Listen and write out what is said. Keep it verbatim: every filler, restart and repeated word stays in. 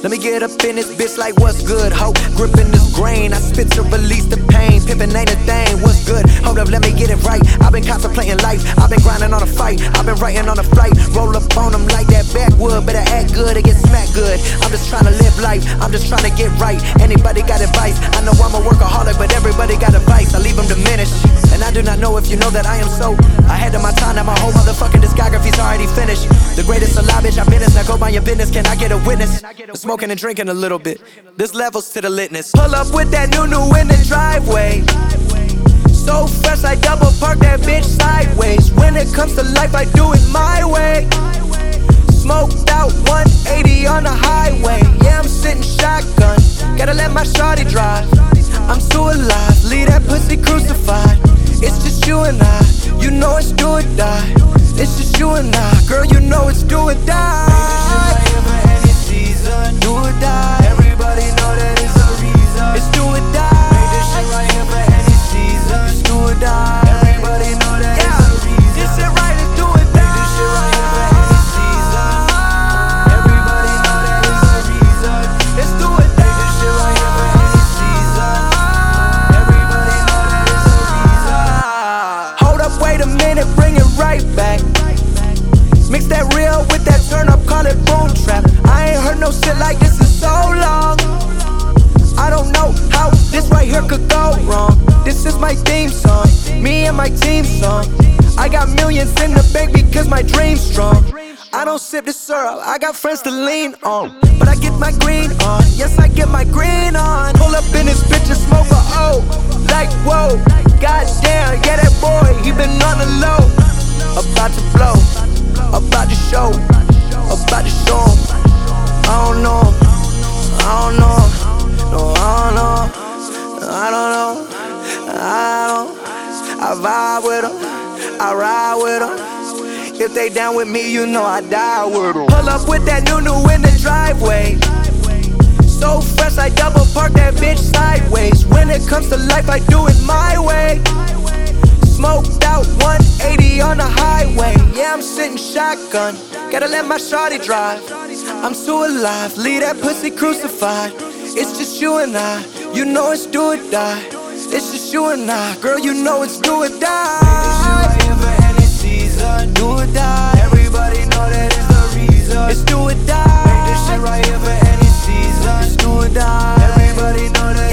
Let me get up in this bitch like what's good, ho. Gripping this grain, I spit to release the pain. Pimpin' ain't a thing, what's good? Hold up, let me get it right. I've been contemplating life, I've been grinding on a fight, I've been writing on a flight. Roll up on them like that backwood, better act good or get smacked good. I'm just trying to live life, I'm just trying to get right. Anybody got advice? I know I'm a workaholic, but everybody got advice. I leave them diminished, and I do not know if you know that I am so ahead of my time, that my whole motherfucking discography's already finished. The greatest alive, bitch, I've been this. Now go by your business, can I get a witness? Smoking and drinking a little bit, this levels to the litness. Pull up with that new new in the driveway, so fresh I double park that bitch sideways. When it comes to life, I do it my way. Smoked out one eighty on the highway. Yeah, I'm sitting shotgun, gotta let my shawty drive. I'm so alive, leave that pussy crucified. It's just you and I, you know it's do or die. It's just you and I, girl, you know it's do or die. Do or die. Everybody know that it's a reason. It's do or die. Make this shit right here for any season. It's do or die. Everybody know that yeah. It's a reason. This shit right is do or die. Make this shit right here for any season. Everybody know that it's a reason. It's do or die. Make this shit right here for any season. Everybody know that it's a reason. Hold up, wait a minute, bring it right back. Mix that real with that turn up, call it boom trap. I ain't heard no shit like this in so long. I don't know how this right here could go wrong. This is my theme song, me and my team song. I got millions in the bank because my dream's strong. I don't sip the syrup, I got friends to lean on, but I get my green on, yes I get my green on. Pull up in this bitch and smoke a O, like whoa, goddamn, yeah that boy, he been on the low. About to blow, about to show, about to show him. I don't know him, I don't know him, no I don't know him, I don't know, I don't, I vibe with him, I ride with him. If they down with me, you know I die with them. Pull up with that new new in the driveway, so fresh I double park that bitch sideways. When it comes to life, I do it my way. Smoked out one eighty on the highway. Yeah, I'm sitting shotgun, gotta let my shawty drive. I'm so alive, leave that pussy crucified. It's just you and I, you know it's do or die. It's just you and I, girl, you know it's do or die. Do or die. Everybody know that it's the reason. It's do or die. Make this shit right here for any season. It's do or die. Everybody know that